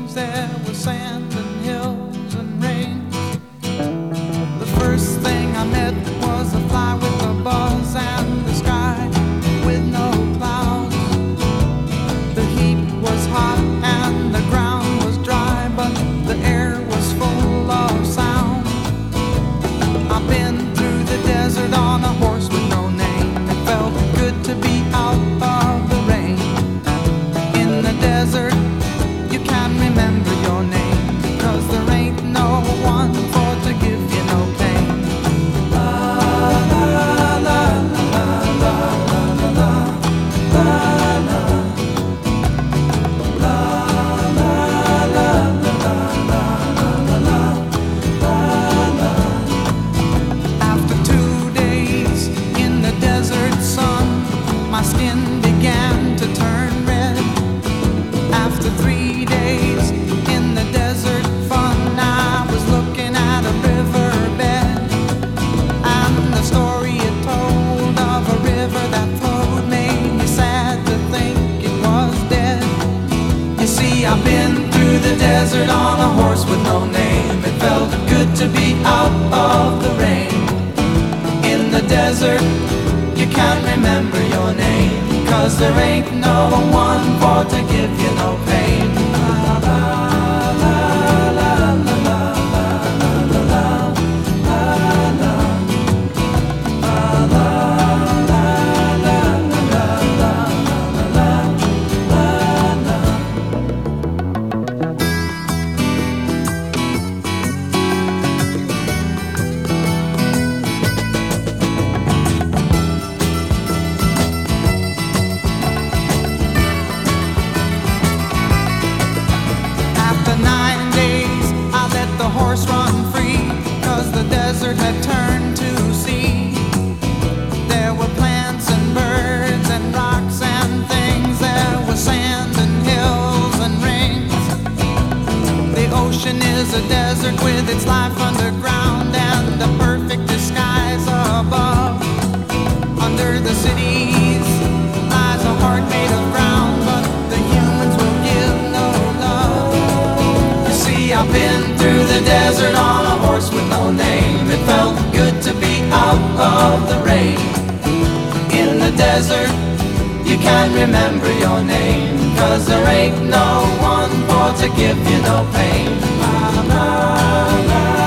waves, there was sand and hills and rain. The first thing I met was a fly with a buzz and the sky with no clouds. The heat was hot and the ground was dry, but the air was full of sound. I've been through the desert on a horse with no name. It felt good to be out of the rain. In the desert, you can remember your name, 'cause there ain't no one for to give you no pain. La la la la la la la la la la. After 2 days in the desert sun, my skin began to turn red. After 3 days in the desert fun, I was looking at a riverbed, and the story it told of a river that flowed made me sad to think it was dead. You see, I've been through the desert on a horse with no name. It felt good to be out of the rain. In the desert, you can't remember your name, 'cause there ain't no one for to give you no pain. La la la la la la la la la After 9 days, I let the horse run free, 'cause the desert had turned to sea. There were plants and birds and rocks and things. There was sand and hills and rings. The ocean is a desert with its life underground and a perfect disguise above. Under the cities lies a heart made of ground, but the humans will give no love. You see, I've been through the desert on a horse with no name. It felt good to be out of the rain. In the desert, you can't remember your name, 'cause there ain't no one for to give you no pain. La la la.